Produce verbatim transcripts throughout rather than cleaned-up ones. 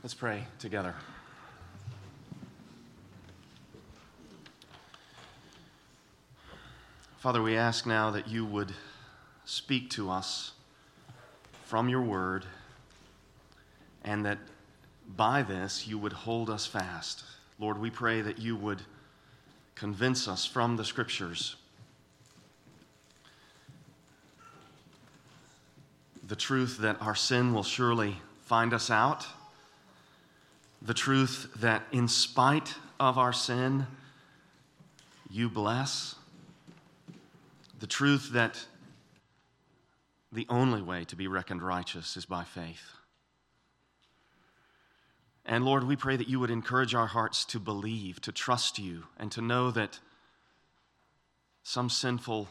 Let's pray together. Father, we ask now that you would speak to us from your word, and that by this you would hold us fast. Lord, we pray that you would convince us from the Scriptures the truth that our sin will surely find us out, the truth that in spite of our sin, you bless, the truth that the only way to be reckoned righteous is by faith. And Lord, we pray that you would encourage our hearts to believe, to trust you, and to know that some sinful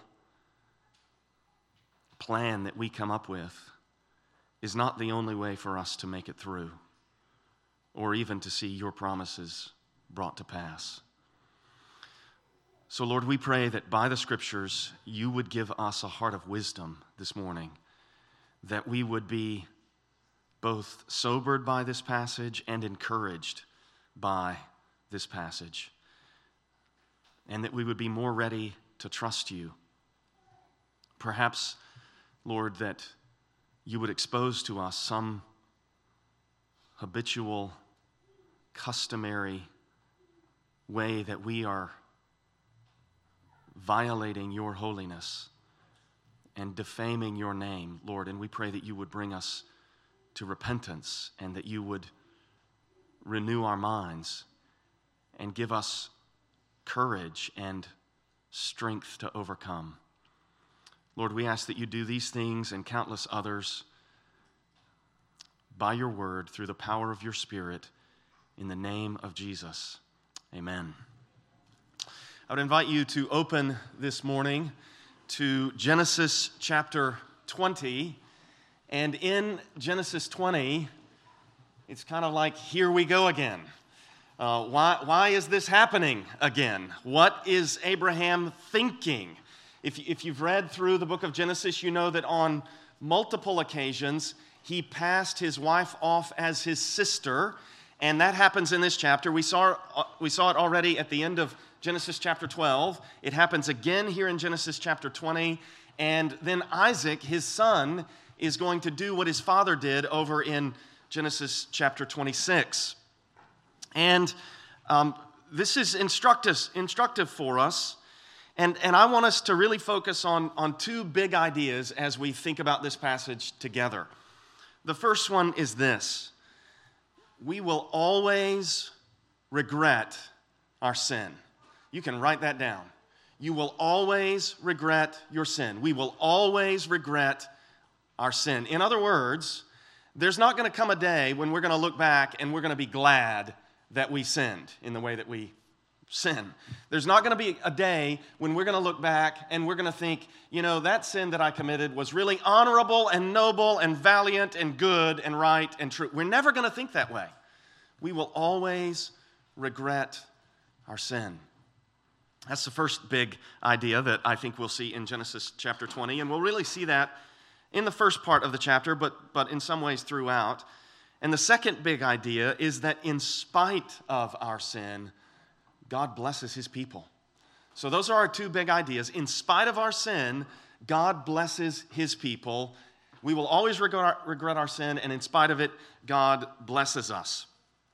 plan that we come up with is not the only way for us to make it through, or even to see your promises brought to pass. So Lord, we pray that by the Scriptures, you would give us a heart of wisdom this morning, that we would be both sobered by this passage and encouraged by this passage, and that we would be more ready to trust you. Perhaps, Lord, that you would expose to us some habitual, customary way that we are violating your holiness and defaming your name, Lord. And we pray that you would bring us to repentance, and that you would renew our minds and give us courage and strength to overcome. Lord, we ask that you do these things and countless others by your word, through the power of your Spirit, in the name of Jesus. Amen. I would invite you to open this morning to Genesis chapter twenty. And in Genesis twenty, it's kind of like, here we go again. Uh, why, why is this happening again? What is Abraham thinking? If, if you've read through the book of Genesis, you know that on multiple occasions, he passed his wife off as his sister, and that happens in this chapter. We saw, we saw it already at the end of Genesis chapter twelve. It happens again here in Genesis chapter twenty, and then Isaac, his son, is going to do what his father did over in Genesis chapter twenty-six. And um, this is instructive, instructive for us, and, and I want us to really focus on, on two big ideas as we think about this passage together. The first one is this: we will always regret our sin. You can write that down. You will always regret your sin. We will always regret our sin. In other words, there's not going to come a day when we're going to look back and we're going to be glad that we sinned in the way that we sin. There's not going to be a day when we're going to look back and we're going to think, you know, that sin that I committed was really honorable and noble and valiant and good and right and true. We're never going to think that way. We will always regret our sin. That's the first big idea that I think we'll see in Genesis chapter twenty, and we'll really see that in the first part of the chapter, but, but in some ways throughout. And the second big idea is that in spite of our sin, God blesses his people. So those are our two big ideas. In spite of our sin, God blesses his people. We will always regret our, regret our sin, and in spite of it, God blesses us.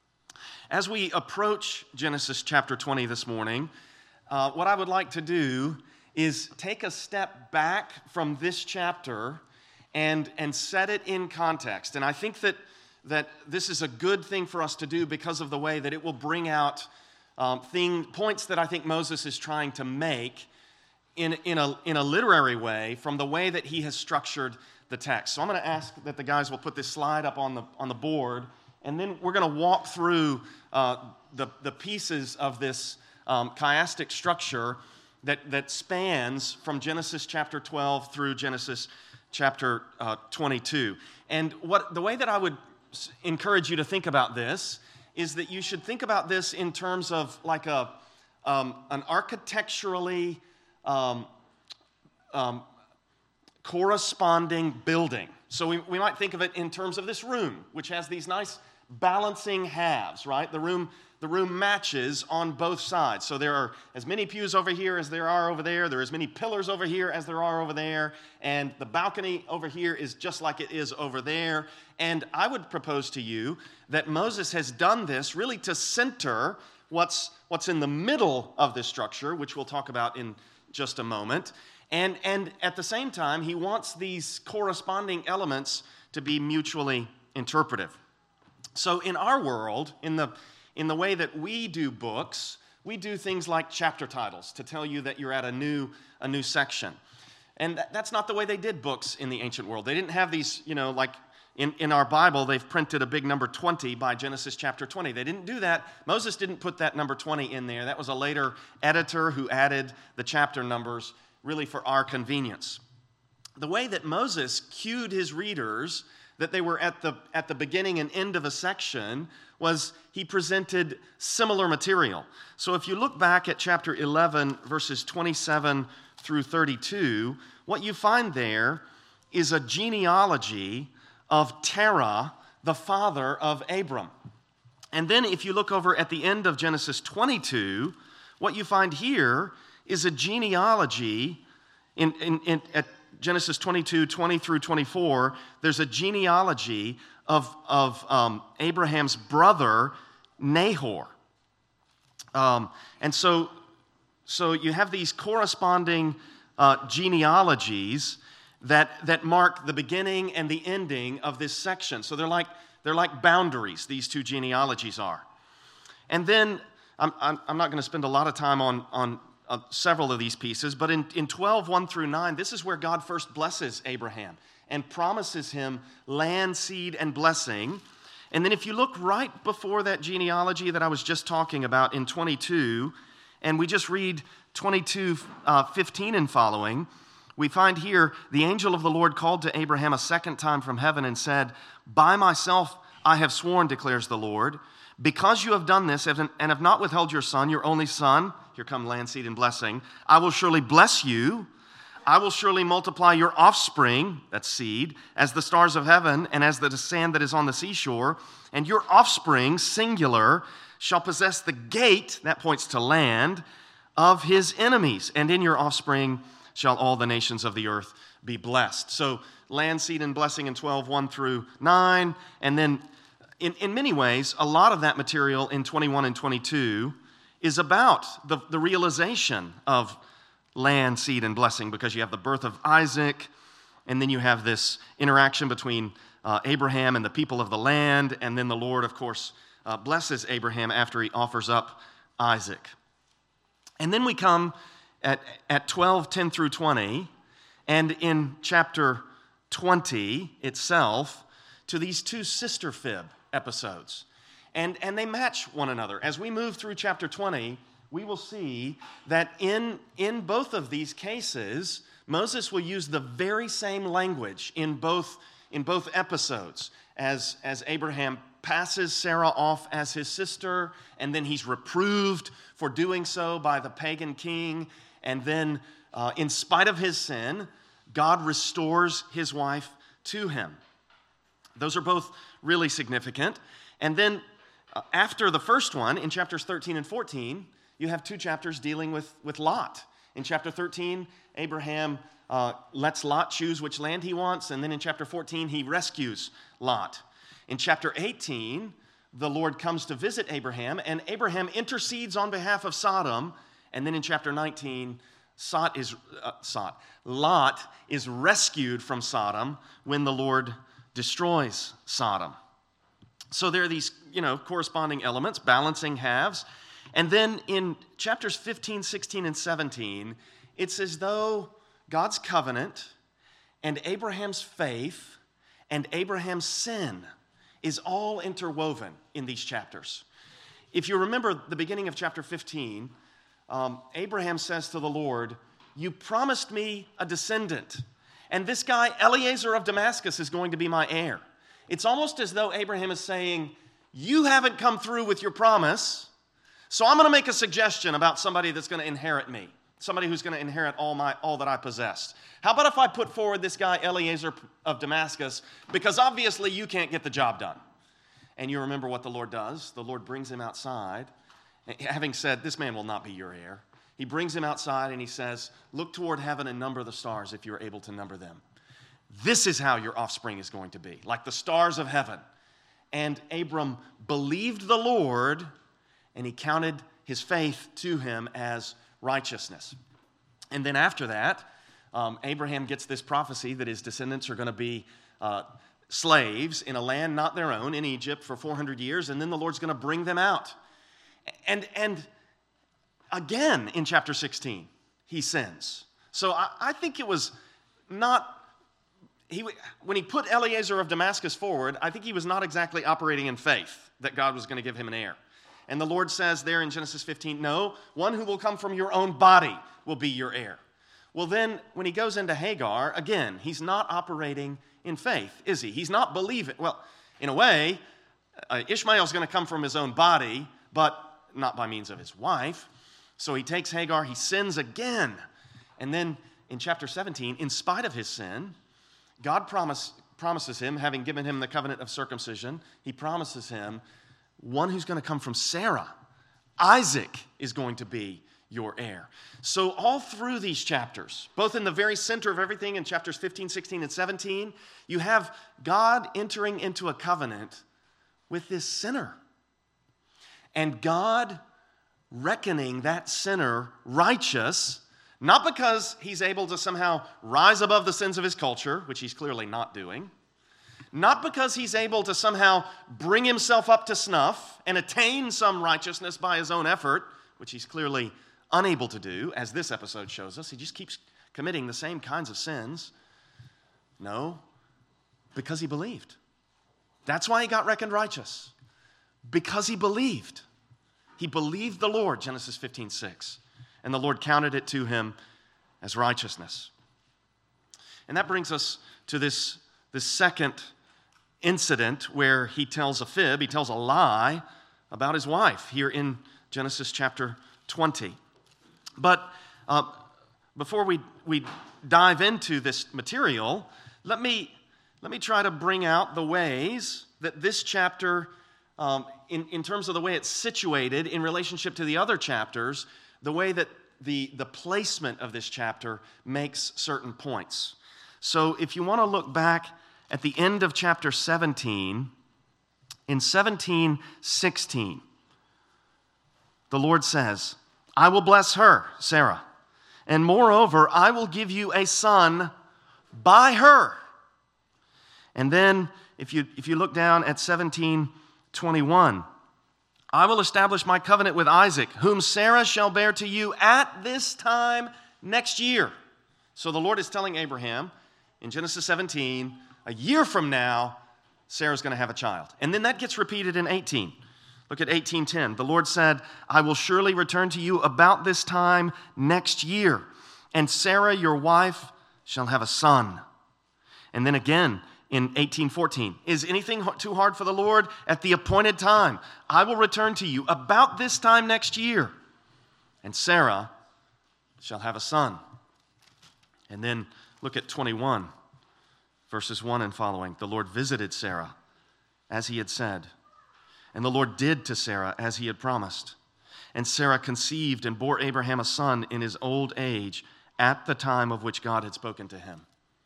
As we approach Genesis chapter twenty this morning, uh, what I would like to do is take a step back from this chapter and, and set it in context. And I think that, that this is a good thing for us to do because of the way that it will bring out um, thing, points that I think Moses is trying to make in, in, a, in a literary way from the way that he has structured the text. So I'm going to ask that the guys will put this slide up on the, on the board, and then we're going to walk through uh, the, the pieces of this um, chiastic structure that, that spans from Genesis chapter twelve through Genesis chapter uh, twenty-two. And what the way that I would encourage you to think about this is that you should think about this in terms of like a um, an architecturally um, um, corresponding building. So we, we might think of it in terms of this room, which has these nice balancing halves, right? The room, the room matches on both sides. So there are as many pews over here as there are over there. There are as many pillars over here as there are over there. And the balcony over here is just like it is over there. And I would propose to you that Moses has done this really to center what's, what's in the middle of this structure, which we'll talk about in just a moment. And, and at the same time, he wants these corresponding elements to be mutually interpretive. So in our world, in the, in the way that we do books, we do things like chapter titles to tell you that you're at a new, a new section. And that, that's not the way they did books in the ancient world. They didn't have these, you know, like in, in our Bible, they've printed a big number twenty by Genesis chapter twenty. They didn't do that. Moses didn't put that number twenty in there. That was a later editor who added the chapter numbers really for our convenience. The way that Moses cued his readers that they were at the, at the beginning and end of a section was he presented similar material. So if you look back at chapter eleven, verses twenty-seven through thirty-two, what you find there is a genealogy of Terah, the father of Abram. And then if you look over at the end of Genesis twenty-two, what you find here is a genealogy in, in, in at Genesis twenty-two, twenty through twenty-four, there's a genealogy of, of um, Abraham's brother, Nahor. Um, and so, so you have these corresponding uh, genealogies that, that mark the beginning and the ending of this section. So they're like, they're like boundaries, these two genealogies are. And then, I'm, I'm, I'm not going to spend a lot of time on, on Uh, several of these pieces, but in, in twelve, one through nine, this is where God first blesses Abraham and promises him land, seed, and blessing. And then if you look right before that genealogy that I was just talking about in twenty-two, and we just read twenty-two, uh, fifteen and following, we find here, the angel of the Lord called to Abraham a second time from heaven and said, "By myself I have sworn, declares the Lord, because you have done this and have not withheld your son, your only son," here come land, seed, and blessing, "I will surely bless you. I will surely multiply your offspring," that's seed, "as the stars of heaven and as the sand that is on the seashore. And your offspring, singular, shall possess the gate," that points to land, "of his enemies. And in your offspring shall all the nations of the earth be blessed." So land, seed, and blessing in twelve, one through nine. And then in, in many ways, a lot of that material in twenty-one and twenty-two is about the, the realization of land, seed, and blessing, because you have the birth of Isaac, and then you have this interaction between uh, Abraham and the people of the land, and then the Lord, of course, uh, blesses Abraham after he offers up Isaac. And then we come at, at twelve, ten through twenty, and in chapter twenty itself, to these two sister fib episodes. And, and they match one another. As we move through chapter twenty, we will see that in, in both of these cases, Moses will use the very same language in both, in both episodes. As, as Abraham passes Sarah off as his sister, and then he's reproved for doing so by the pagan king. And then, uh, in spite of his sin, God restores his wife to him. Those are both really significant. And then Uh, after the first one, in chapters thirteen and fourteen, you have two chapters dealing with, with Lot. In chapter thirteen, Abraham uh, lets Lot choose which land he wants, and then in chapter fourteen, he rescues Lot. In chapter eighteen, the Lord comes to visit Abraham, and Abraham intercedes on behalf of Sodom, and then in chapter nineteen, Sot is, uh, Sot, Lot is rescued from Sodom when the Lord destroys Sodom. So there are these, you know, corresponding elements, balancing halves. And then in chapters fifteen, sixteen, and seventeen, it's as though God's covenant and Abraham's faith and Abraham's sin is all interwoven in these chapters. If you remember the beginning of chapter fifteen, um, Abraham says to the Lord, "You promised me a descendant, and this guy, Eliezer of Damascus, is going to be my heir." It's almost as though Abraham is saying, "You haven't come through with your promise, so I'm going to make a suggestion about somebody that's going to inherit me, somebody who's going to inherit all my all that I possessed. How about if I put forward this guy, Eliezer of Damascus, because obviously you can't get the job done." And you remember what the Lord does. The Lord brings him outside, having said, this man will not be your heir. He brings him outside and he says, look toward heaven and number the stars if you're able to number them. This is how your offspring is going to be, like the stars of heaven. And Abram believed the Lord, and he counted his faith to him as righteousness. And then after that, um, Abraham gets this prophecy that his descendants are going to be uh, slaves in a land not their own, in Egypt, for four hundred years, and then the Lord's going to bring them out. And, and again, in chapter sixteen, he sins. So I, I think it was not... He, when he put Eliezer of Damascus forward, I think he was not exactly operating in faith that God was going to give him an heir. And the Lord says there in Genesis fifteen, no, one who will come from your own body will be your heir. Well, then, when he goes into Hagar, again, he's not operating in faith, is he? He's not believing. Well, in a way, uh, Ishmael's going to come from his own body, but not by means of his wife. So he takes Hagar, he sins again. And then in chapter seventeen, in spite of his sin, God promise, promises him, having given him the covenant of circumcision, he promises him one who's going to come from Sarah. Isaac is going to be your heir. So all through these chapters, both in the very center of everything in chapters fifteen, sixteen, and seventeen, you have God entering into a covenant with this sinner. And God reckoning that sinner righteous, not because he's able to somehow rise above the sins of his culture, which he's clearly not doing. Not because he's able to somehow bring himself up to snuff and attain some righteousness by his own effort, which he's clearly unable to do, as this episode shows us. He just keeps committing the same kinds of sins. No, because he believed. That's why he got reckoned righteous. Because he believed. He believed the Lord, Genesis fifteen six. And the Lord counted it to him as righteousness. And that brings us to this, this second incident where he tells a fib, he tells a lie about his wife here in Genesis chapter twenty. But uh, before we, we dive into this material, let me, let me try to bring out the ways that this chapter, um, in, in terms of the way it's situated in relationship to the other chapters, the way that the, the placement of this chapter makes certain points. So if you want to look back at the end of chapter seventeen, in seventeen sixteen, the Lord says, I will bless her, Sarah, and moreover, I will give you a son by her. And then if you, if you look down at seventeen twenty-one, I will establish my covenant with Isaac, whom Sarah shall bear to you at this time next year. So the Lord is telling Abraham in Genesis seventeen, a year from now, Sarah's going to have a child. And then that gets repeated in eighteen. Look at eighteen ten. The Lord said, I will surely return to you about this time next year, and Sarah, your wife, shall have a son. And then again, in eighteen fourteen, is anything too hard for the Lord? At the appointed time, I will return to you about this time next year, and Sarah shall have a son. And then look at twenty-one, verses one and following. The Lord visited Sarah as he had said, and the Lord did to Sarah as he had promised. And Sarah conceived and bore Abraham a son in his old age at the time of which God had spoken to him.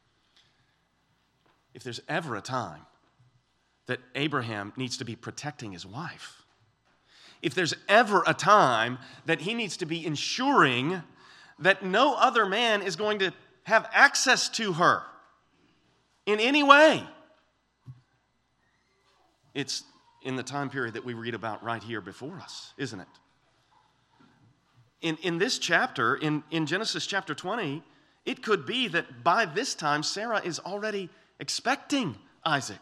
If there's ever a time that Abraham needs to be protecting his wife, if there's ever a time that he needs to be ensuring that no other man is going to have access to her in any way, it's in the time period that we read about right here before us, isn't it? In, in this chapter, in, in Genesis chapter twenty, it could be that by this time Sarah is already expecting Isaac.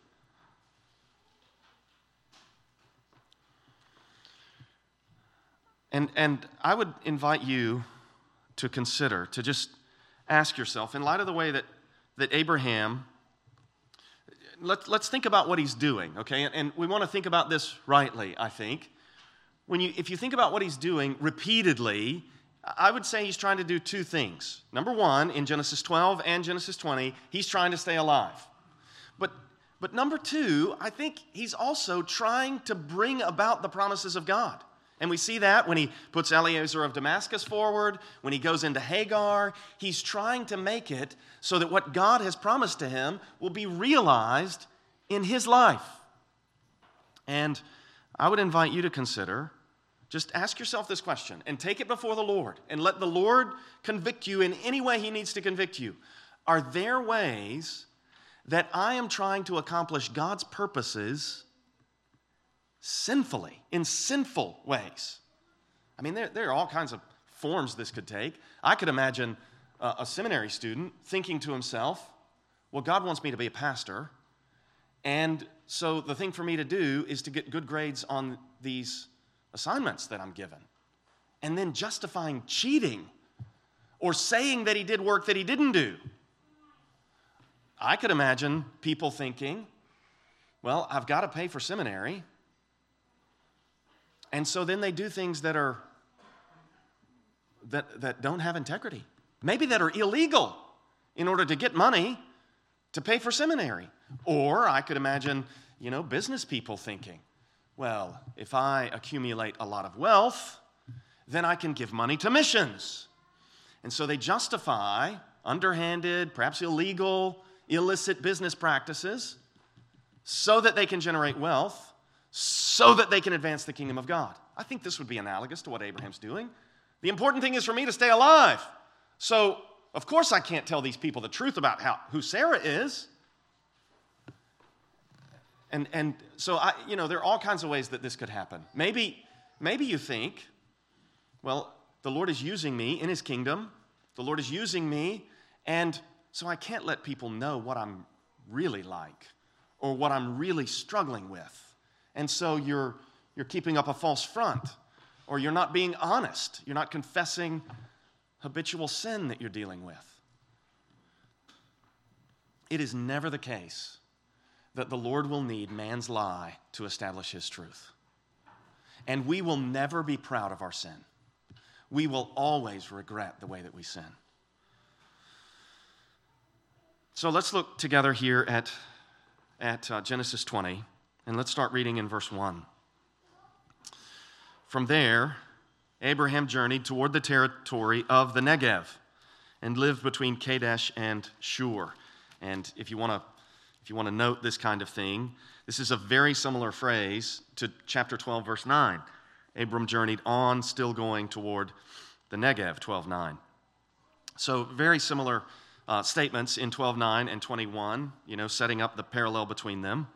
And, and I would invite you to consider, to just ask yourself, in light of the way that, that Abraham, let, let's think about what he's doing, okay? And, and we want to think about this rightly, I think. When you, if you think about what he's doing repeatedly, I would say he's trying to do two things. Number one, in Genesis twelve and Genesis twenty, he's trying to stay alive. But But number two, I think he's also trying to bring about the promises of God. And we see that when he puts Eliezer of Damascus forward, when he goes into Hagar. He's trying to make it so that what God has promised to him will be realized in his life. And I would invite you to consider, just ask yourself this question and take it before the Lord and let the Lord convict you in any way he needs to convict you. Are there ways that I am trying to accomplish God's purposes sinfully, in sinful ways? I mean, there, there are all kinds of forms this could take. I could imagine a, a seminary student thinking to himself, well, God wants me to be a pastor, and so the thing for me to do is to get good grades on these assignments that I'm given, and then justifying cheating or saying that he did work that he didn't do. I could imagine people thinking, well, I've got to pay for seminary, and so then they do things that are that, that don't have integrity, maybe that are illegal in order to get money to pay for seminary. Or I could imagine, you know, business people thinking, well, if I accumulate a lot of wealth, then I can give money to missions. And so they justify underhanded, perhaps illegal, illicit business practices so that they can generate wealth, so that they can advance the kingdom of God. I think this would be analogous to what Abraham's doing. The important thing is for me to stay alive. So, of course, I can't tell these people the truth about how, who Sarah is. And, and so, I, you know, there are all kinds of ways that this could happen. Maybe, maybe you think, well, the Lord is using me in his kingdom. The Lord is using me, and so I can't let people know what I'm really like or what I'm really struggling with. And so you're, you're keeping up a false front, or you're not being honest. You're not confessing habitual sin that you're dealing with. It is never the case that the Lord will need man's lie to establish his truth. And we will never be proud of our sin. We will always regret the way that we sin. So let's look together here at, at uh, Genesis twenty, and let's start reading in verse one. From there, Abraham journeyed toward the territory of the Negev and lived between Kadesh and Shur. And if you want to if you want to note this kind of thing, this is a very similar phrase to chapter twelve, verse nine. Abram journeyed on, still going toward the Negev, twelve nine. So very similar uh, statements in twelve nine and twenty-one, you know, setting up the parallel between them.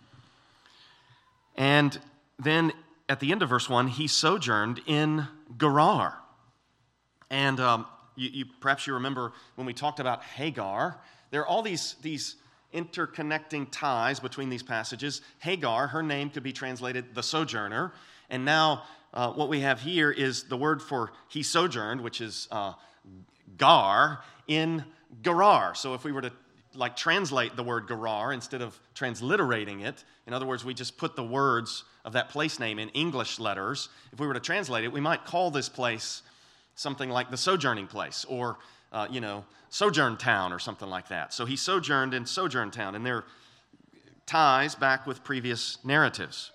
And then at the end of verse one, he sojourned in Gerar. And um, you, you, perhaps you remember when we talked about Hagar, there are all these, these interconnecting ties between these passages. Hagar, her name could be translated the sojourner. And now uh, what we have here is the word for he sojourned, which is uh, Gar, in Gerar. So if we were to like translate the word Gerar instead of transliterating it, in other words, we just put the words of that place name in English letters. If we were to translate it, we might call this place something like the sojourning place, or, uh, you know, sojourn town or something like that. So he sojourned in sojourn town, and there are ties back with previous narratives.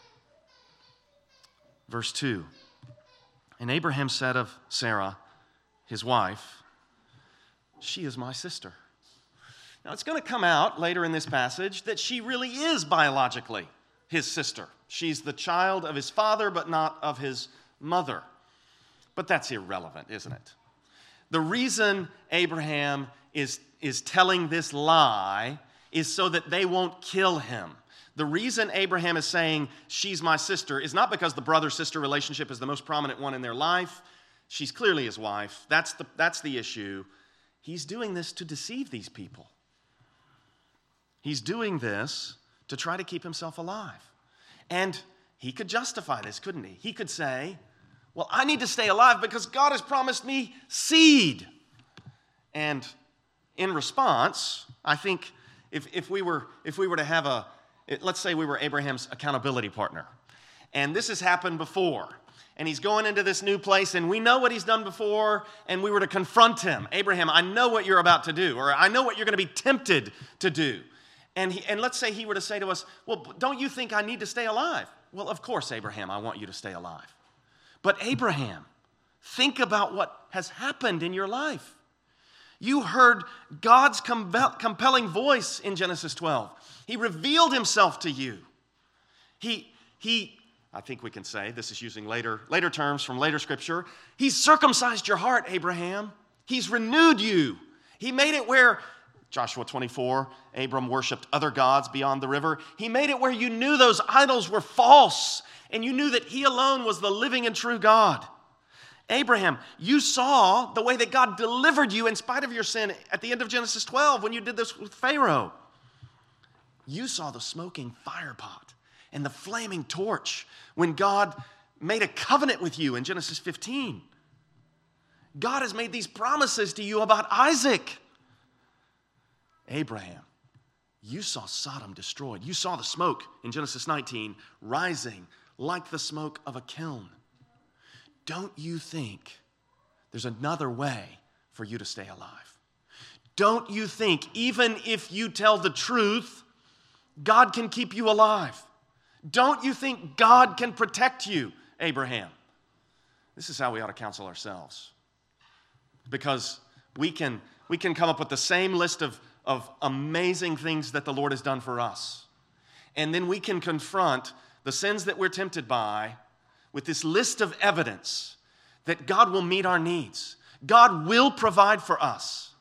Verse two, and Abraham said of Sarah, his wife, she is my sister. Now, it's going to come out later in this passage that she really is biologically his sister. She's the child of his father, but not of his mother. But that's irrelevant, isn't it? The reason Abraham is, is telling this lie is so that they won't kill him. The reason Abraham is saying, she's my sister, is not because the brother-sister relationship is the most prominent one in their life. She's clearly his wife. That's the, that's the issue. He's doing this to deceive these people. He's doing this to try to keep himself alive. And he could justify this, couldn't he? He could say, well, I need to stay alive because God has promised me seed. And in response, I think if, if, we, were, if we were to have a, let's say we were Abraham's accountability partner, and this has happened before, and he's going into this new place, and we know what he's done before, and we were to confront him. Abraham, I know what you're about to do, or I know what you're going to be tempted to do. And, he, and let's say he were to say to us, well, don't you think I need to stay alive? Well, of course, Abraham, I want you to stay alive. But Abraham, think about what has happened in your life. You heard God's compelling voice in Genesis twelve. He revealed himself to you. He, he, I think we can say, this is using later, later terms from later scripture, he's circumcised your heart, Abraham. He's renewed you. He made it where, Joshua twenty-four, Abram worshiped other gods beyond the river. He made it where you knew those idols were false, and you knew that he alone was the living and true God. Abraham, you saw the way that God delivered you in spite of your sin at the end of Genesis twelve when you did this with Pharaoh. You saw the smoking fire pot and the flaming torch when God made a covenant with you in Genesis fifteen. God has made these promises to you about Isaac. Abraham, you saw Sodom destroyed. You saw the smoke in Genesis nineteen rising like the smoke of a kiln. Don't you think there's another way for you to stay alive? Don't you think even if you tell the truth, God can keep you alive? Don't you think God can protect you, Abraham? This is how we ought to counsel ourselves. Because we can, we can come up with the same list of, of amazing things that the Lord has done for us. And then we can confront the sins that we're tempted by with this list of evidence that God will meet our needs. God will provide for us.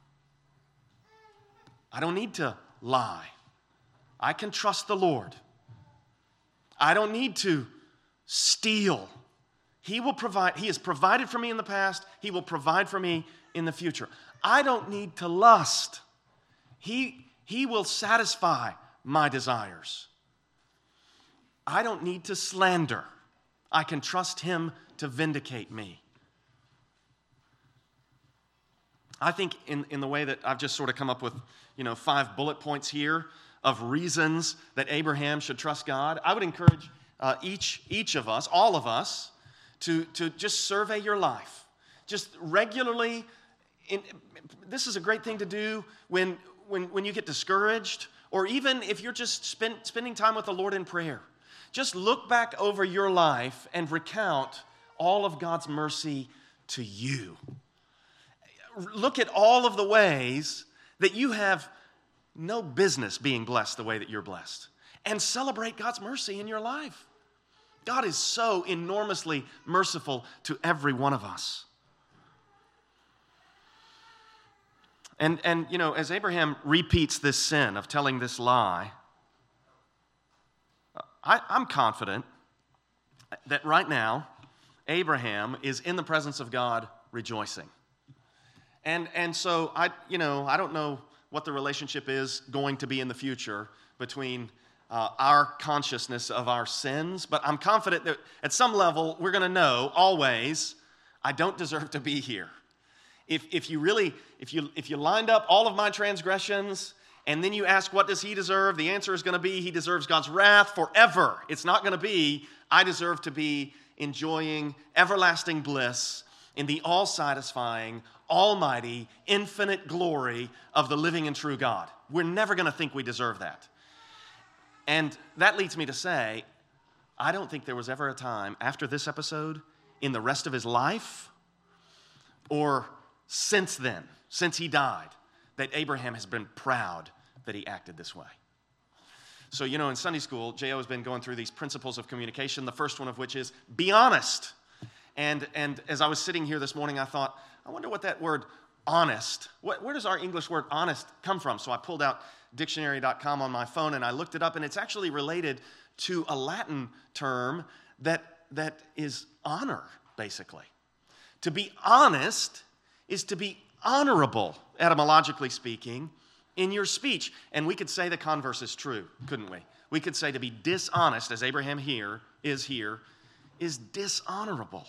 I don't need to lie. I can trust the Lord. I don't need to steal. He will provide. He has provided for me in the past. He will provide for me in the future. I don't need to lust. He, he will satisfy my desires. I don't need to slander. I can trust him to vindicate me. I think in, in the way that I've just sort of come up with, you know, five bullet points here of reasons that Abraham should trust God, I would encourage uh, each, each of us, all of us, to, to just survey your life. Just regularly, in, this is a great thing to do when, when, when you get discouraged, or even if you're just spend, spending time with the Lord in prayer. Just look back over your life and recount all of God's mercy to you. Look at all of the ways that you have no business being blessed the way that you're blessed, and celebrate God's mercy in your life. God is so enormously merciful to every one of us. And, and you know, as Abraham repeats this sin of telling this lie, I, I'm confident that right now, Abraham is in the presence of God rejoicing. And, and so, I, you know, I don't know what the relationship is going to be in the future between uh, our consciousness of our sins, but I'm confident that at some level, we're going to know always, I don't deserve to be here. If, if you really, if you, if you lined up all of my transgressions, and then you ask, what does he deserve? The answer is going to be, he deserves God's wrath forever. It's not going to be, I deserve to be enjoying everlasting bliss in the all-satisfying, almighty, infinite glory of the living and true God. We're never going to think we deserve that. And that leads me to say, I don't think there was ever a time after this episode in the rest of his life or since then, since he died, that Abraham has been proud that he acted this way. So, you know, in Sunday school, J O has been going through these principles of communication, the first one of which is be honest. And, and as I was sitting here this morning, I thought, I wonder what that word honest, what, where does our English word honest come from? So I pulled out dictionary dot com on my phone and I looked it up, and it's actually related to a Latin term that, that is honor, basically. To be honest is to be honorable, etymologically speaking, in your speech. And we could say the converse is true, couldn't we? We could say to be dishonest, as Abraham here is here, is dishonorable.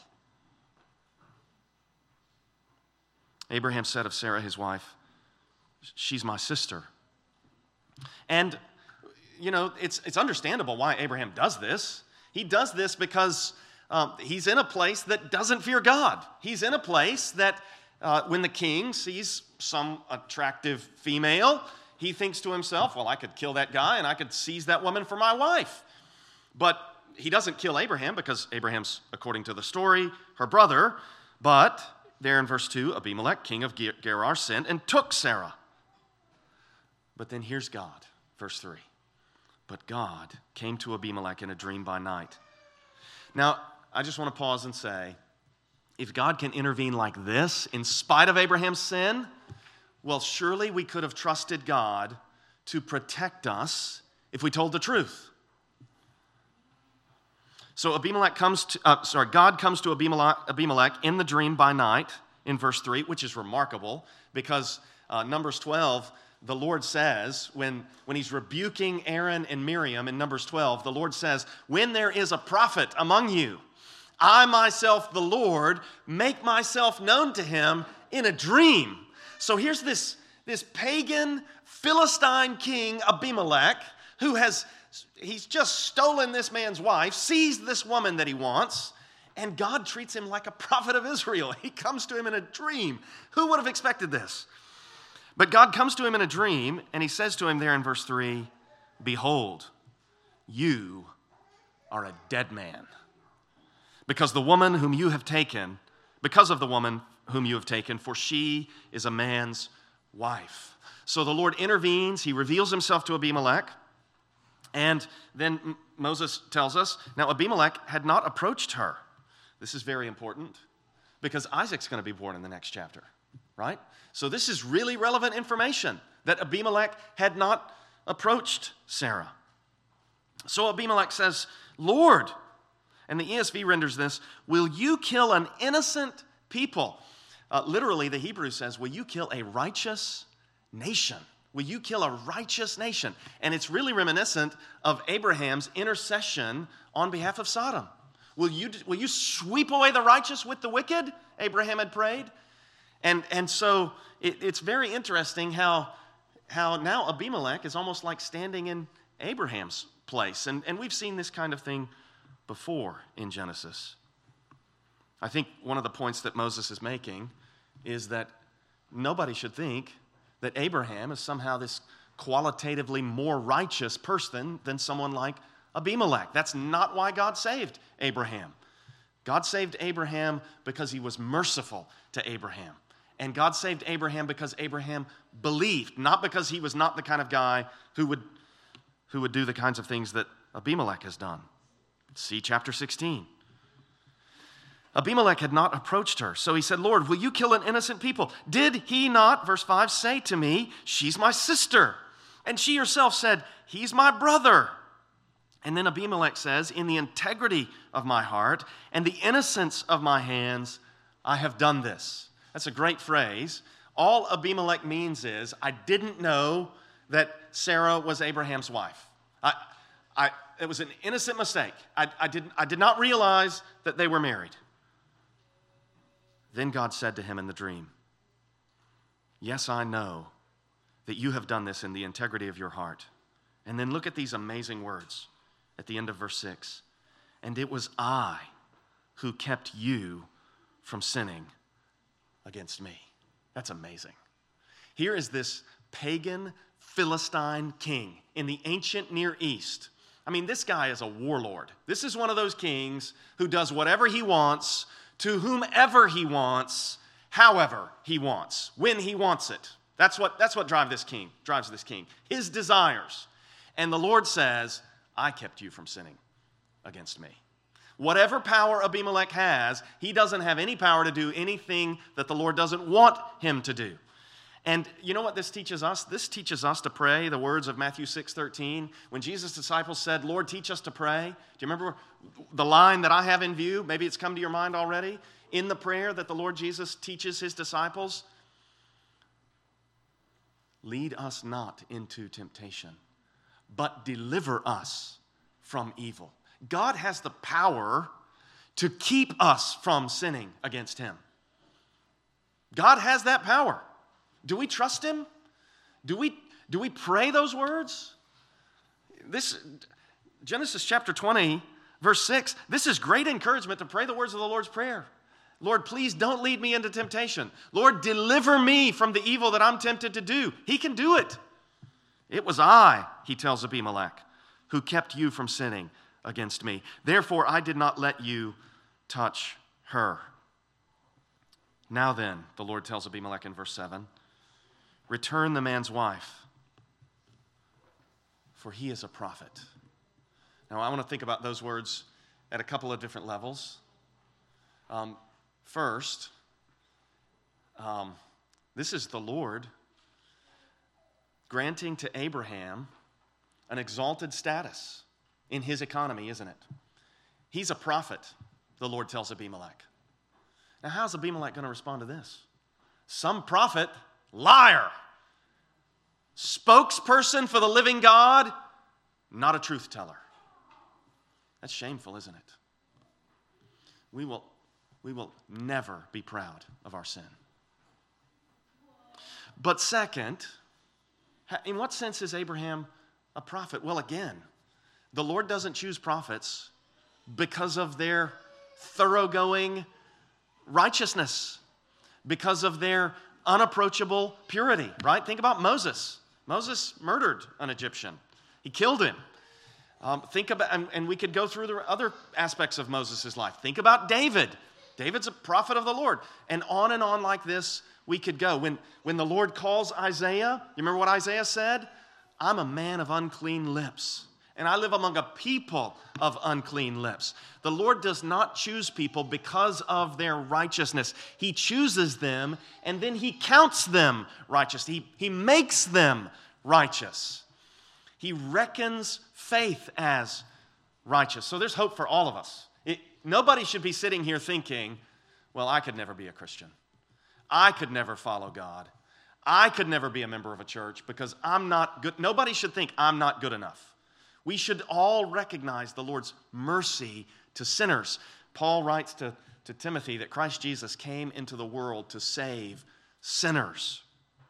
Abraham said of Sarah, his wife, she's my sister. And, you know, it's, it's understandable why Abraham does this. He does this because um, he's in a place that doesn't fear God. He's in a place that uh, when the king sees some attractive female, he thinks to himself, well, I could kill that guy and I could seize that woman for my wife. But he doesn't kill Abraham because Abraham's, according to the story, her brother. But there in verse two, Abimelech, king of Gerar, sent and took Sarah. But then here's God, verse three. But God came to Abimelech in a dream by night. Now, I just want to pause and say, if God can intervene like this in spite of Abraham's sin, well, surely we could have trusted God to protect us if we told the truth. So Abimelech comes to, uh, sorry, God comes to Abimelech, Abimelech in the dream by night in verse three, which is remarkable because uh, Numbers twelve, the Lord says, when, when he's rebuking Aaron and Miriam in Numbers twelve, the Lord says, when there is a prophet among you, I myself, the Lord, make myself known to him in a dream. So here's this, this pagan Philistine king, Abimelech, who has, he's just stolen this man's wife, seized this woman that he wants, and God treats him like a prophet of Israel. He comes to him in a dream. Who would have expected this? But God comes to him in a dream, and he says to him there in verse three, behold, you are a dead man, because the woman whom you have taken, because of the woman whom you have taken, for she is a man's wife. So the Lord intervenes, he reveals himself to Abimelech, and then Moses tells us, now Abimelech had not approached her. This is very important, because Isaac's going to be born in the next chapter, right? So this is really relevant information, that Abimelech had not approached Sarah. So Abimelech says, Lord, and the E S V renders this, will you kill an innocent people? Uh, literally, the Hebrew says, will you kill a righteous nation? Will you kill a righteous nation? And it's really reminiscent of Abraham's intercession on behalf of Sodom. Will you, will you sweep away the righteous with the wicked? Abraham had prayed. And, and so it, it's very interesting how, how now Abimelech is almost like standing in Abraham's place. And, and we've seen this kind of thing before in Genesis. I think one of the points that Moses is making is that nobody should think that Abraham is somehow this qualitatively more righteous person than someone like Abimelech. That's not why God saved Abraham. God saved Abraham because he was merciful to Abraham. And God saved Abraham because Abraham believed, not because he was not the kind of guy who would, who would do the kinds of things that Abimelech has done. See chapter sixteen. Abimelech had not approached her, so he said, Lord, will you kill an innocent people? Did he not, verse five, say to me, she's my sister? And she herself said, he's my brother. And then Abimelech says, in the integrity of my heart and the innocence of my hands, I have done this. That's a great phrase. All Abimelech means is, I didn't know that Sarah was Abraham's wife. I, I, it was an innocent mistake. I, I, didn't, I did not realize that they were married. Then God said to him in the dream, yes, I know that you have done this in the integrity of your heart. And then look at these amazing words at the end of verse six. And it was I who kept you from sinning against me. That's amazing. Here is this pagan Philistine king in the ancient Near East. I mean, this guy is a warlord. This is one of those kings who does whatever he wants to whomever he wants, however he wants, when he wants it. That's what, that's what drives this king, drives this king, his desires. And the Lord says, I kept you from sinning against me. Whatever power Abimelech has, he doesn't have any power to do anything that the Lord doesn't want him to do. And you know what this teaches us? This teaches us to pray the words of Matthew six thirteen. When Jesus' disciples said, Lord, teach us to pray. Do you remember the line that I have in view? Maybe it's come to your mind already. In the prayer that the Lord Jesus teaches his disciples, lead us not into temptation, but deliver us from evil. God has the power to keep us from sinning against him. God has that power. Do we trust him? Do we, do we pray those words? This Genesis chapter twenty, verse six, this is great encouragement to pray the words of the Lord's Prayer. Lord, please don't lead me into temptation. Lord, deliver me from the evil that I'm tempted to do. He can do it. It was I, he tells Abimelech, who kept you from sinning against me. Therefore, I did not let you touch her. Now then, the Lord tells Abimelech in verse seven, return the man's wife, for he is a prophet. Now, I want to think about those words at a couple of different levels. Um, first, um, this is the Lord granting to Abraham an exalted status in his economy, isn't it? He's a prophet, the Lord tells Abimelech. Now, how's Abimelech going to respond to this? Some prophet, liar, spokesperson for the living God, not a truth teller. That's shameful, isn't it? We will, we will never be proud of our sin. But second, in what sense is Abraham a prophet? Well, again, the Lord doesn't choose prophets because of their thoroughgoing righteousness, because of their unapproachable purity, right? Think about Moses. Moses murdered an Egyptian. He killed him. Um, think about, and, and we could go through the other aspects of Moses' life. Think about David. David's a prophet of the Lord. And on and on like this, we could go. When, when the Lord calls Isaiah, you remember what Isaiah said? I'm a man of unclean lips, and I live among a people of unclean lips. The Lord does not choose people because of their righteousness. He chooses them, and then he counts them righteous. He, he makes them righteous. He reckons faith as righteous. So there's hope for all of us. It, nobody should be sitting here thinking, well, I could never be a Christian. I could never follow God. I could never be a member of a church because I'm not good. Nobody should think I'm not good enough. We should all recognize the Lord's mercy to sinners. Paul writes to, to Timothy that Christ Jesus came into the world to save sinners.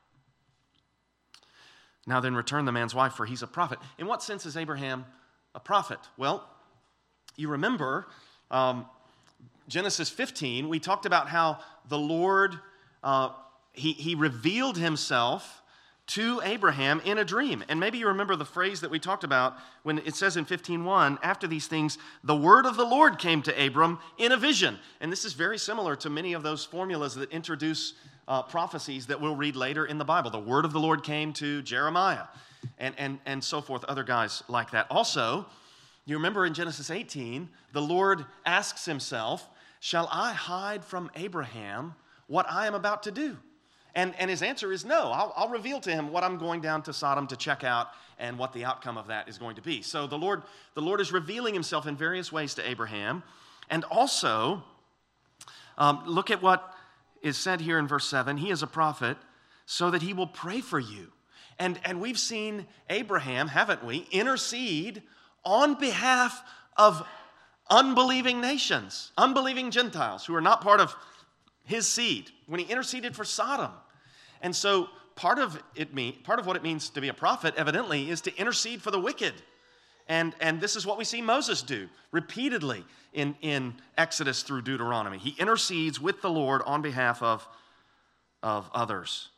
Now then, return the man's wife, for he's a prophet. In what sense is Abraham a prophet? Well, you remember um, Genesis fifteen, we talked about how the Lord, uh, he, he revealed himself to Abraham in a dream. And maybe you remember the phrase that we talked about when it says in fifteen one, after these things, the word of the Lord came to Abram in a vision. And this is very similar to many of those formulas that introduce uh, prophecies that we'll read later in the Bible. The word of the Lord came to Jeremiah and, and, and so forth, other guys like that. Also, you remember in Genesis eighteen, the Lord asks himself, shall I hide from Abraham what I am about to do? And, and his answer is no. I'll, I'll reveal to him what I'm going down to Sodom to check out and what the outcome of that is going to be. So the Lord, the Lord is revealing himself in various ways to Abraham. And also, um, look at what is said here in verse seven. He is a prophet so that he will pray for you. And, and we've seen Abraham, haven't we, intercede on behalf of unbelieving nations, unbelieving Gentiles who are not part of his seed, when he interceded for Sodom. And so part of it mean, part of what it means to be a prophet, evidently, is to intercede for the wicked. And, and this is what we see Moses do repeatedly in, in Exodus through Deuteronomy. He intercedes with the Lord on behalf of, of others.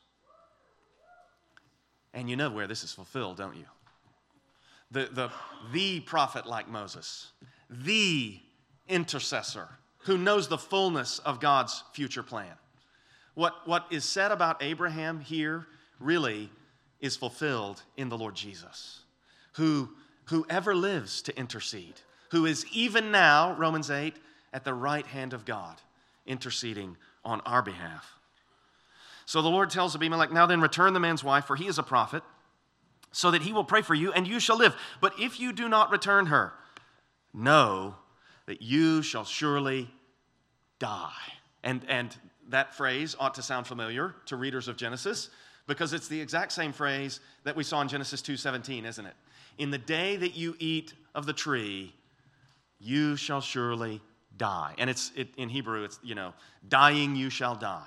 And you know where this is fulfilled, don't you? The, the, the prophet like Moses, the intercessor who knows the fullness of God's future plan. What, what is said about Abraham here really is fulfilled in the Lord Jesus, who, who ever lives to intercede, who is even now, Romans eight, at the right hand of God, interceding on our behalf. So the Lord tells Abimelech, now then return the man's wife, for he is a prophet, so that he will pray for you, and you shall live. But if you do not return her, know that you shall surely die. And, and that phrase ought to sound familiar to readers of Genesis, because it's the exact same phrase that we saw in Genesis two seventeen, isn't it? In the day that you eat of the tree, you shall surely die. And it's it, in Hebrew, it's, you know, dying you shall die.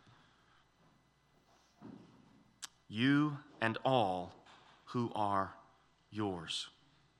You and all who are yours.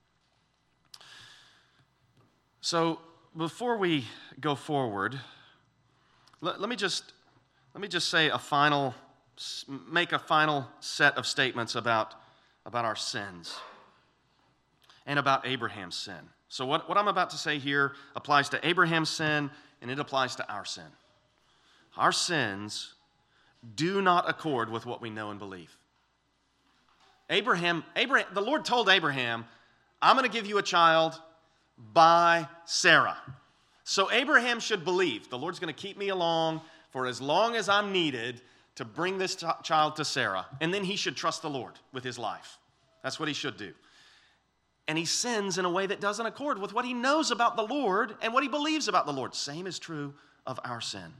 So before we go forward, let, let me just let me just say a final, make a final set of statements about about our sins and about Abraham's sin. So what, what I'm about to say here applies to Abraham's sin, and it applies to our sin. Our sins do not accord with what we know and believe. Abraham, Abraham, the Lord told Abraham, I'm going to give you a child by Sarah. So Abraham should believe the Lord's going to keep me along for as long as I'm needed to bring this ch- child to Sarah. And then he should trust the Lord with his life. That's what he should do. And he sins in a way that doesn't accord with what he knows about the Lord and what he believes about the Lord. Same is true of our sin.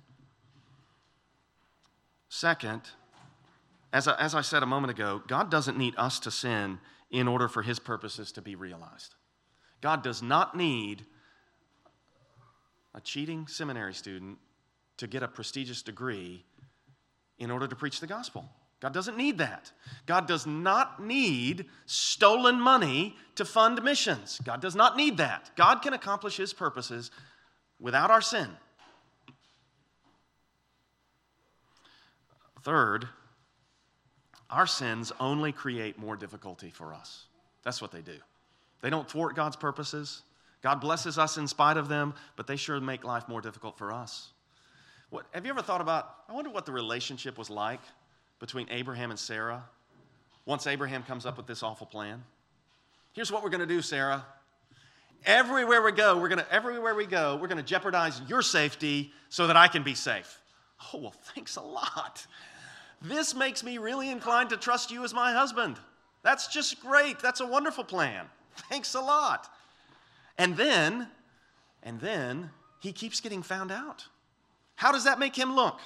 Second, as I, as I said a moment ago, God doesn't need us to sin in order for his purposes to be realized. God does not need a cheating seminary student to get a prestigious degree in order to preach the gospel. God doesn't need that. God does not need stolen money to fund missions. God does not need that. God can accomplish his purposes without our sin. Third, our sins only create more difficulty for us. That's what they do. They don't thwart God's purposes. God blesses us in spite of them, but they sure make life more difficult for us. What, have you ever thought about, I wonder what the relationship was like between Abraham and Sarah once Abraham comes up with this awful plan? Here's what we're going to do, Sarah. Everywhere we go, we're going to everywhere we go, we're going to jeopardize your safety so that I can be safe. Oh, well, thanks a lot. This makes me really inclined to trust you as my husband. That's just great. That's a wonderful plan. Thanks a lot. And then, and then he keeps getting found out. How does that make him look?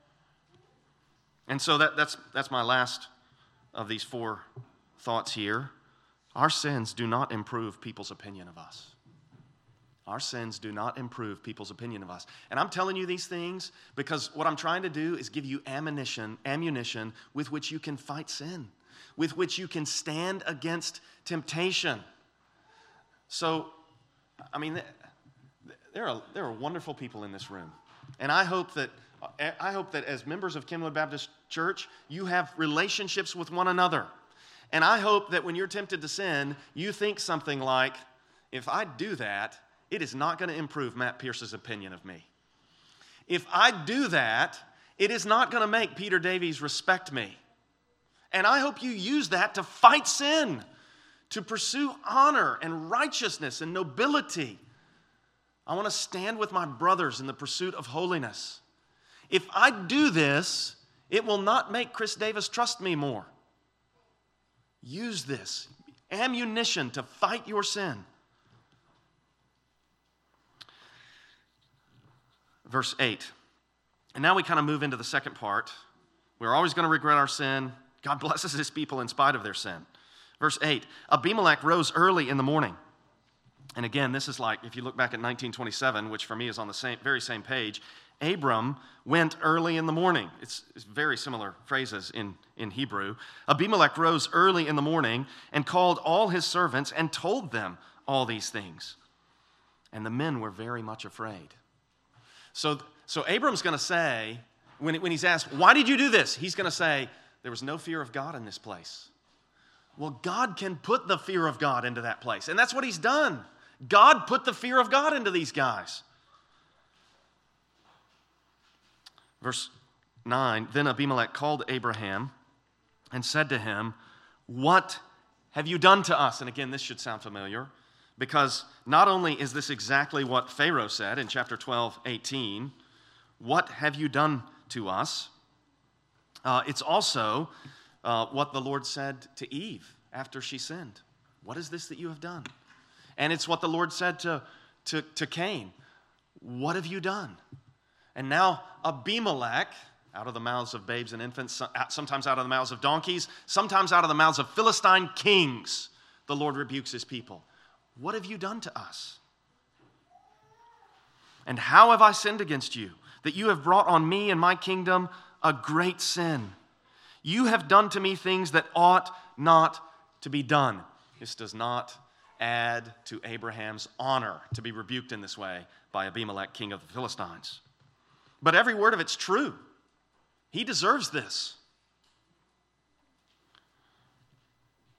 And so that, that's, that's my last of these four thoughts here. Our sins do not improve people's opinion of us. Our sins do not improve people's opinion of us. And I'm telling you these things because what I'm trying to do is give you ammunition, ammunition with which you can fight sin, with which you can stand against temptation. So, I mean, there are, there are wonderful people in this room. And I hope that I hope that as members of Kenwood Baptist Church, you have relationships with one another. And I hope that when you're tempted to sin, you think something like, if I do that, it is not going to improve Matt Pierce's opinion of me. If I do that, it is not going to make Peter Davies respect me. And I hope you use that to fight sin, to pursue honor and righteousness and nobility. I want to stand with my brothers in the pursuit of holiness. If I do this, it will not make Chris Davis trust me more. Use this ammunition to fight your sin. Verse eight. And now we kind of move into the second part. We're always going to regret our sin. God blesses his people in spite of their sin. Verse eight. Abimelech rose early in the morning. And again, this is like, if you look back at nineteen twenty-seven, which for me is on the same, very same page, Abram went early in the morning. It's, it's very similar phrases in, in Hebrew. Abimelech rose early in the morning and called all his servants and told them all these things. And the men were very much afraid. So, so Abram's going to say, when, when he's asked, why did you do this? He's going to say, there was no fear of God in this place. Well, God can put the fear of God into that place. And that's what he's done. God put the fear of God into these guys. Verse nine, then Abimelech called Abraham and said to him, what have you done to us? And again, this should sound familiar, because not only is this exactly what Pharaoh said in chapter twelve, eighteen, what have you done to us? Uh, it's also uh, what the Lord said to Eve after she sinned. What is this that you have done? And it's what the Lord said to, to, to Cain. What have you done? And now Abimelech, out of the mouths of babes and infants, sometimes out of the mouths of donkeys, sometimes out of the mouths of Philistine kings, the Lord rebukes his people. What have you done to us? And how have I sinned against you, that you have brought on me and my kingdom a great sin? You have done to me things that ought not to be done. This does not add to Abraham's honor to be rebuked in this way by Abimelech, king of the Philistines. But every word of it's true. He deserves this.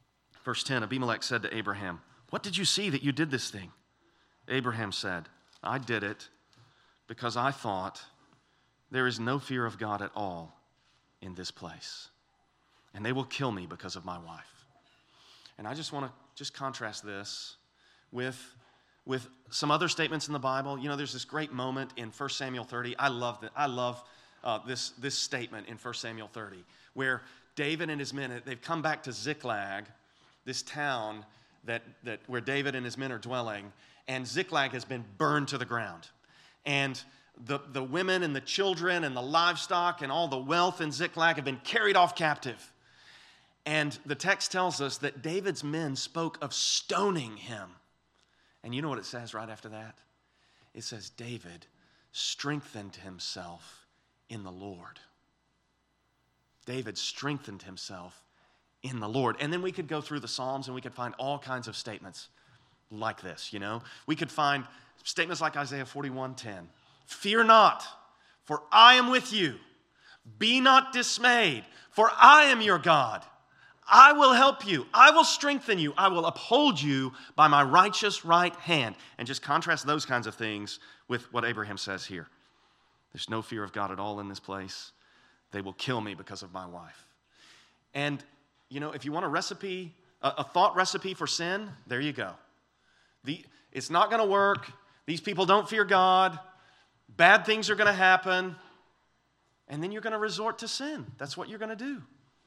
Verse ten, Abimelech said to Abraham, "What did you see that you did this thing?" Abraham said, "I did it because I thought there is no fear of God at all in this place, and they will kill me because of my wife." And I just want to just contrast this with, with some other statements in the Bible. You know, there's this great moment in First Samuel thirty. I love that. I love uh, this, this statement in First Samuel thirty, where David and his men, they've come back to Ziklag, this town that, that where David and his men are dwelling, and Ziklag has been burned to the ground. And the, the women and the children and the livestock and all the wealth in Ziklag have been carried off captive. And the text tells us that David's men spoke of stoning him. And you know what it says right after that? It says, David strengthened himself in the Lord. David strengthened himself in the Lord. And then we could go through the Psalms and we could find all kinds of statements like this, you know. We could find statements like Isaiah forty-one ten. "Fear not, for I am with you. Be not dismayed, for I am your God. I will help you. I will strengthen you. I will uphold you by my righteous right hand." And just contrast those kinds of things with what Abraham says here. There's no fear of God at all in this place. They will kill me because of my wife. And, you know, if you want a recipe, a, a thought recipe for sin, there you go. The, it's not going to work. These people don't fear God. Bad things are going to happen. And then you're going to resort to sin. That's what you're going to do.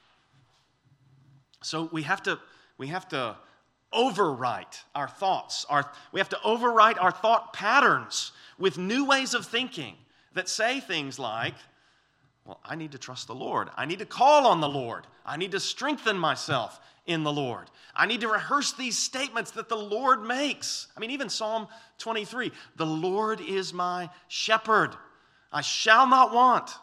So we have to, we have to overwrite our thoughts. Our, we have to overwrite our thought patterns with new ways of thinking that say things like, well, I need to trust the Lord. I need to call on the Lord. I need to strengthen myself in the Lord. I need to rehearse these statements that the Lord makes. I mean, even Psalm twenty-three, "The Lord is my shepherd. I shall not want."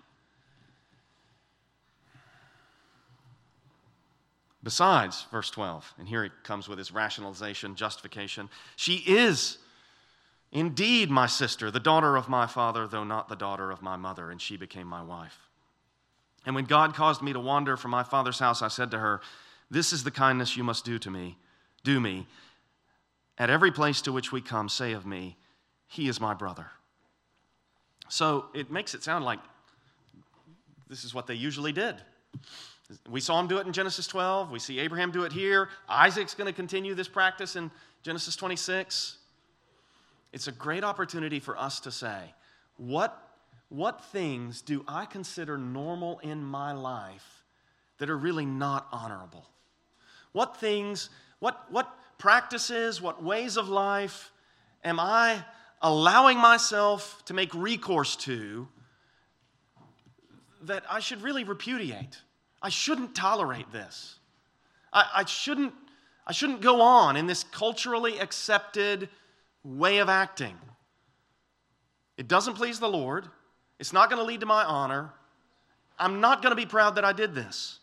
Besides, verse twelve, and here he comes with his rationalization, justification. "She is indeed my sister, the daughter of my father, though not the daughter of my mother, and she became my wife. And when God caused me to wander from my father's house, I said to her, 'This is the kindness you must do to me, do me. At every place to which we come, say of me, he is my brother.'" So it makes it sound like this is what they usually did. We saw him do it in Genesis twelve. We see Abraham do it here. Isaac's going to continue this practice in Genesis twenty-six. It's a great opportunity for us to say, what, what things do I consider normal in my life that are really not honorable? What things, what, what practices, what ways of life am I allowing myself to make recourse to that I should really repudiate? I shouldn't tolerate this. I, I shouldn't, I shouldn't go on in this culturally accepted way of acting. It doesn't please the Lord. It's not going to lead to my honor. I'm not going to be proud that I did this.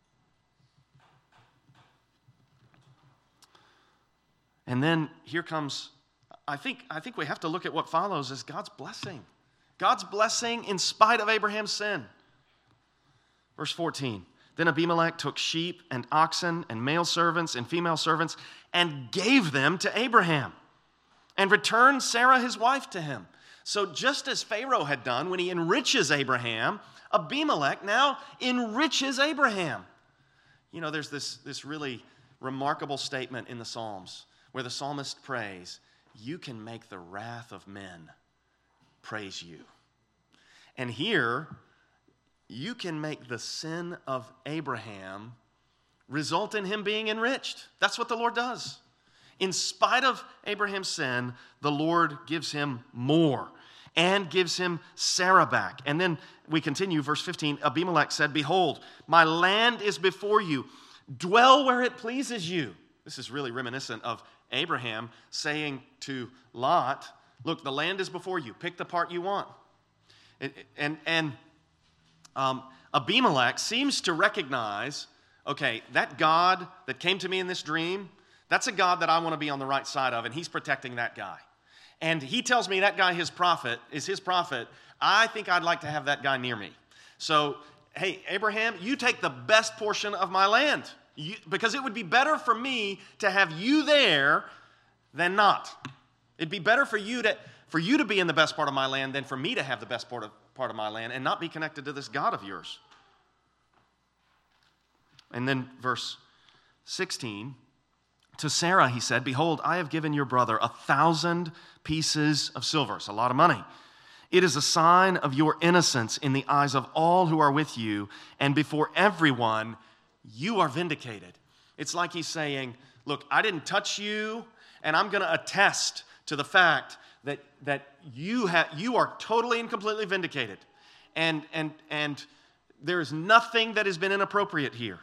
And then here comes, I think, I think we have to look at what follows as God's blessing. God's blessing in spite of Abraham's sin. Verse fourteen. "Then Abimelech took sheep and oxen and male servants and female servants and gave them to Abraham and returned Sarah his wife to him." So just as Pharaoh had done when he enriches Abraham, Abimelech now enriches Abraham. You know, there's this, this really remarkable statement in the Psalms where the psalmist prays, "You can make the wrath of men praise you." And here, you can make the sin of Abraham result in him being enriched. That's what the Lord does. In spite of Abraham's sin, the Lord gives him more and gives him Sarah back. And then we continue, verse fifteen, Abimelech said, "Behold, my land is before you. Dwell where it pleases you." This is really reminiscent of Abraham saying to Lot, "Look, the land is before you. Pick the part you want." And, and, and um, Abimelech seems to recognize, okay, that God that came to me in this dream, that's a God that I want to be on the right side of, and he's protecting that guy. And he tells me that guy his prophet is his prophet. I think I'd like to have that guy near me. So, hey, Abraham, you take the best portion of my land. You, because it would be better for me to have you there than not. It'd be better for you to for you to be in the best part of my land than for me to have the best part of, part of my land and not be connected to this God of yours. And then verse sixteen, to Sarah he said, behold, I have given your brother a thousand pieces of silver. It's a lot of money. It is a sign of your innocence in the eyes of all who are with you, and before everyone you are vindicated. It's like he's saying, look, I didn't touch you, and I'm going to attest to the fact that, that you, have, you are totally and completely vindicated. And, and, and there is nothing that has been inappropriate here.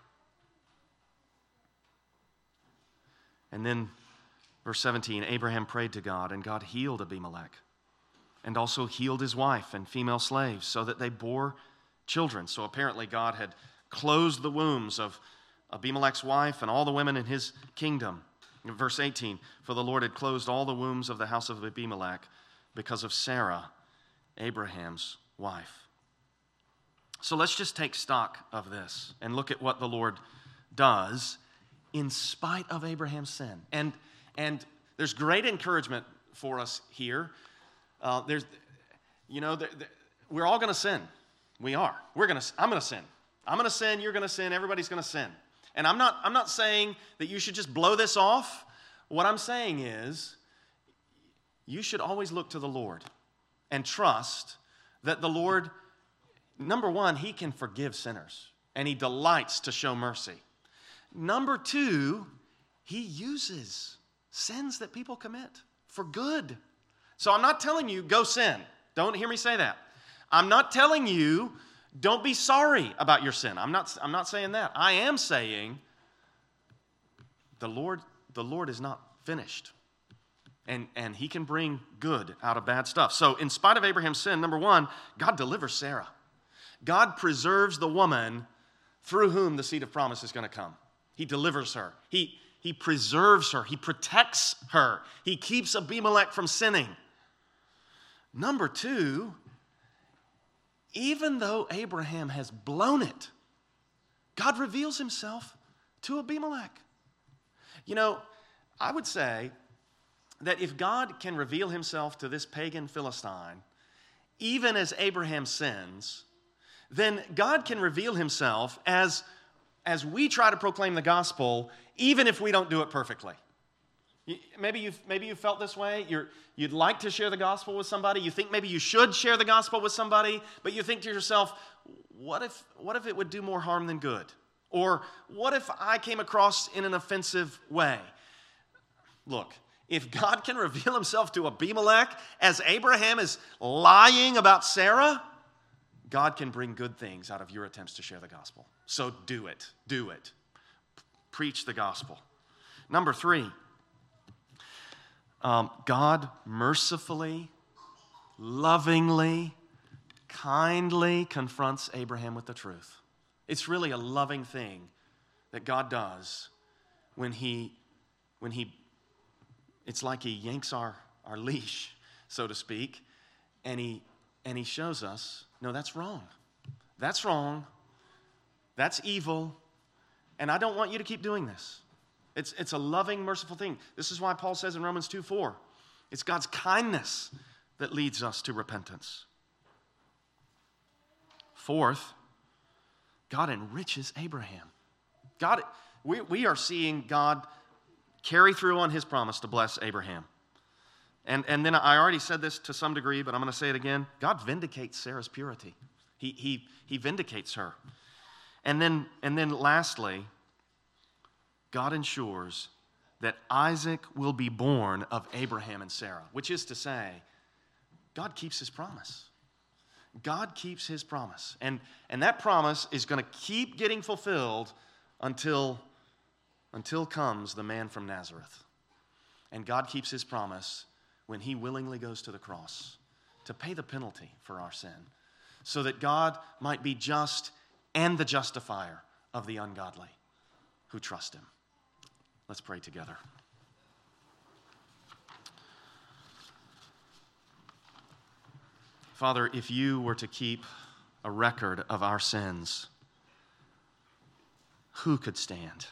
And then verse seventeen, Abraham prayed to God, and God healed Abimelech, and also healed his wife and female slaves, so that they bore children. So apparently God had closed the wombs of Abimelech's wife and all the women in his kingdom. In verse eighteen, for the Lord had closed all the wombs of the house of Abimelech because of Sarah, Abraham's wife. So let's just take stock of this and look at what the Lord does in spite of Abraham's sin. And, and there's great encouragement for us here. Uh, there's, you know, there, there, we're all going to sin. We are. We're going to. I'm going to sin. I'm going to sin. You're going to sin. Everybody's going to sin. And I'm not. I'm not saying that you should just blow this off. What I'm saying is, you should always look to the Lord and trust that the Lord, number one, He can forgive sinners, and He delights to show mercy. Number two, He uses sins that people commit for good. So I'm not telling you, go sin. Don't hear me say that. I'm not telling you, don't be sorry about your sin. I'm not, I'm not saying that. I am saying the Lord, the Lord is not finished. And, and He can bring good out of bad stuff. So in spite of Abraham's sin, number one, God delivers Sarah. God preserves the woman through whom the seed of promise is going to come. He delivers her. He, he preserves her. He protects her. He keeps Abimelech from sinning. Number two, even though Abraham has blown it, God reveals Himself to Abimelech. You know, I would say that if God can reveal Himself to this pagan Philistine, even as Abraham sins, then God can reveal Himself as, as we try to proclaim the gospel, even if we don't do it perfectly. Maybe you've, maybe you've felt this way. You're, you'd like to share the gospel with somebody. You think maybe you should share the gospel with somebody, but you think to yourself, what if, what if it would do more harm than good? Or what if I came across in an offensive way? Look, if God can reveal Himself to Abimelech as Abraham is lying about Sarah, God can bring good things out of your attempts to share the gospel. So do it. Do it. Preach the gospel. Number three, Um, God mercifully, lovingly, kindly confronts Abraham with the truth. It's really a loving thing that God does when he, when he, it's like He yanks our, our leash, so to speak, and he, and he shows us, no, that's wrong. That's wrong. That's evil. And I don't want you to keep doing this. It's, it's a loving, merciful thing. This is why Paul says in Romans two four, it's God's kindness that leads us to repentance. Fourth, God enriches Abraham. God, we, we are seeing God carry through on His promise to bless Abraham. And, and then I already said this to some degree, but I'm going to say it again. God vindicates Sarah's purity. He, he, he vindicates her. And then, and then lastly, God ensures that Isaac will be born of Abraham and Sarah, which is to say, God keeps His promise. God keeps His promise. And, and that promise is going to keep getting fulfilled until, until comes the man from Nazareth. And God keeps His promise when He willingly goes to the cross to pay the penalty for our sin, so that God might be just and the justifier of the ungodly who trust Him. Let's pray together. Father, if You were to keep a record of our sins, who could stand?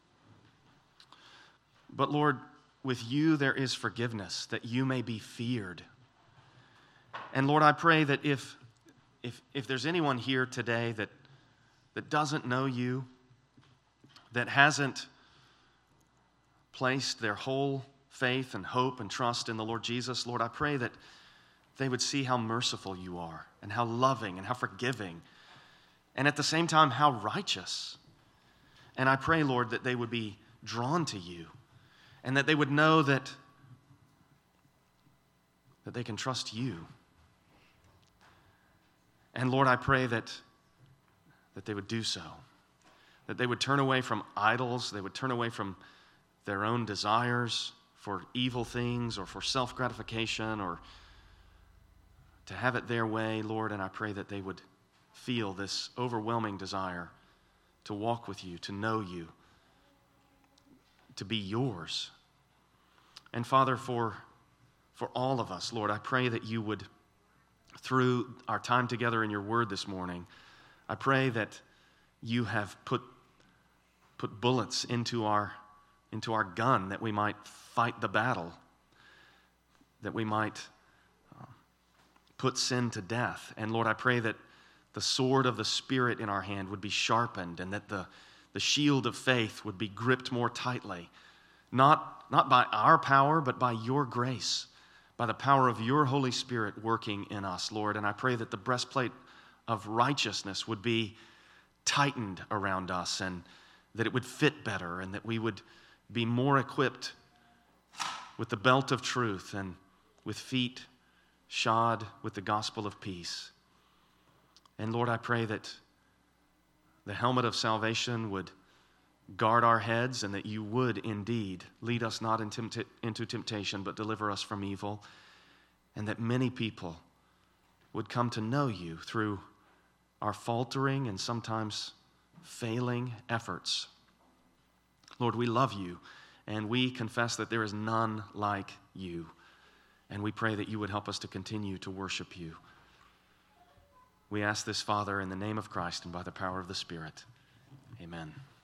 But Lord, with you there is forgiveness, that you may be feared. And Lord, I pray that if, if, if there's anyone here today that, that doesn't know you, that hasn't placed their whole faith and hope and trust in the Lord Jesus, Lord, I pray that they would see how merciful you are and how loving and how forgiving and at the same time how righteous. And I pray, Lord, that they would be drawn to you and that they would know that, that they can trust you. And Lord, I pray that, that they would do so, that they would turn away from idols, they would turn away from their own desires for evil things or for self-gratification or to have it their way, Lord, and I pray that they would feel this overwhelming desire to walk with you, to know you, to be yours. And Father, for, for all of us, Lord, I pray that you would, through our time together in your word this morning, I pray that you have put, put bullets into our, into our gun, that we might fight the battle, that we might uh, put sin to death. And Lord, I pray that the sword of the Spirit in our hand would be sharpened and that the, the shield of faith would be gripped more tightly, not, not by our power, but by your grace, by the power of your Holy Spirit working in us, Lord. And I pray that the breastplate of righteousness would be tightened around us and that it would fit better and that we would be more equipped with the belt of truth and with feet shod with the gospel of peace. And Lord, I pray that the helmet of salvation would guard our heads and that you would indeed lead us not into temptation, but deliver us from evil, and that many people would come to know you through our faltering and sometimes failing efforts. Lord, we love you, and we confess that there is none like you, and we pray that you would help us to continue to worship you. We ask this, Father, in the name of Christ and by the power of the Spirit. Amen.